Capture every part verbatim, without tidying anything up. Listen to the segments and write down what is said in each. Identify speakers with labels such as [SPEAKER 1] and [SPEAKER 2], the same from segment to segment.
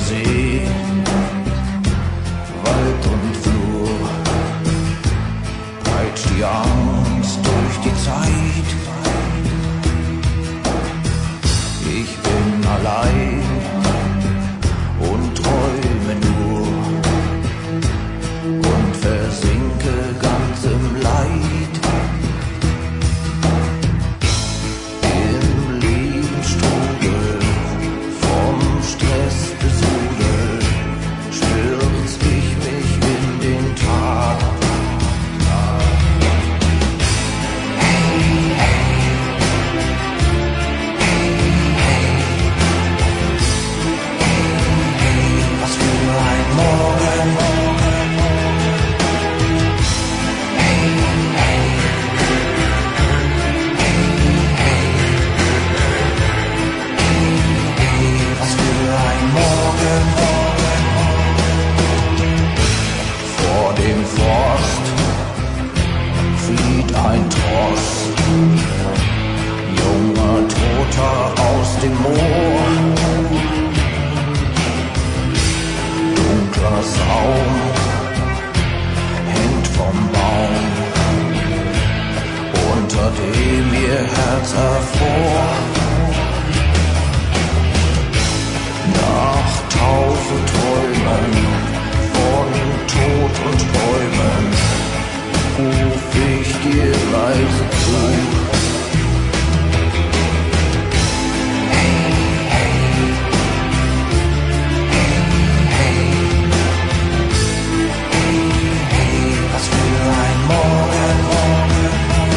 [SPEAKER 1] See, Wald und Flur, peitscht die Angst durch die Zeit. Ich bin allein und träume nur und versinke ganz im Leid. Im Lebensstrudel, vom Stress besudelt, stürz ich mich in den Tag. Ein Tross, junger Toter aus dem Moor, dunkler Saum hängt vom Baum, unter dem ihr Herz hervor. Nach Taufe träumen von Tod und Bäumen, ruf ich dir leise zu. Hey, hey, hey, hey, hey, hey, was für ein Morgen, Morgen,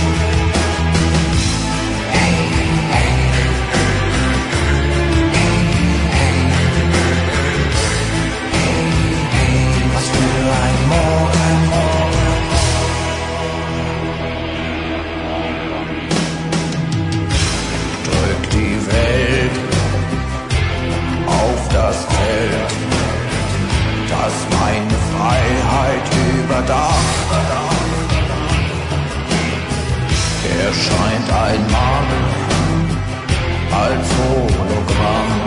[SPEAKER 1] hey, hey, hey, hey, hey, hey, was für ein Morgen, Morgen. Die Welt auf das Zelt, das meine Freiheit überdacht. Erscheint ein Mann als Hologramm.